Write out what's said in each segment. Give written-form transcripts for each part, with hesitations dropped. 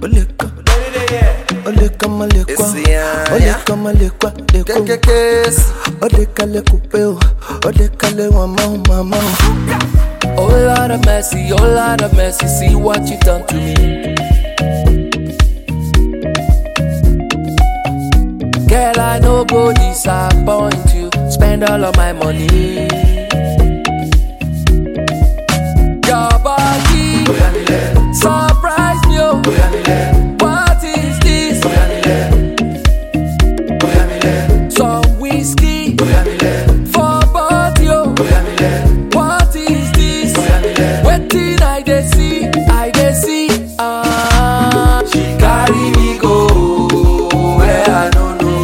oleka, oleka malekwa, oleka malekwa, oleka le kupeo, oleka le mama. Oh Lord of mercy, oh Lord of mercy, see what you done to me. Girl, I no go disappoint you, spend all of my money. Your body surprise me, oh. What is this? Some whiskey for body, oh. What is this? Waiting, I dey see, she carry me go where I don't know.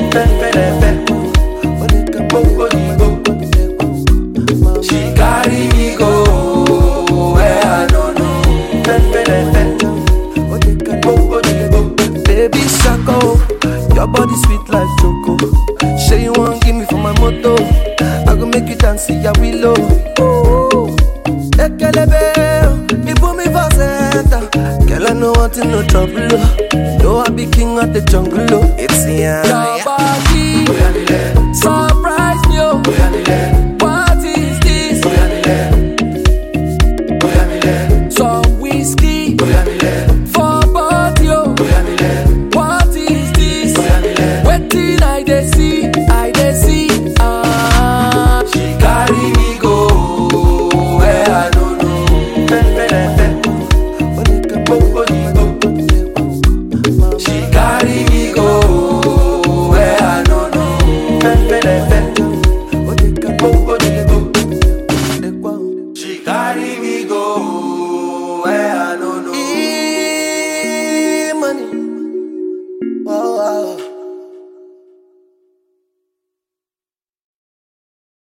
She carry me go where I don't know. Baby Shako, your body sweet like choco. Say you want give me for my moto, I go make you dance ya willow. Ekelebe, you put me for center. Girl, I know want in no trouble. No, I be king of the jungle. It's yeah.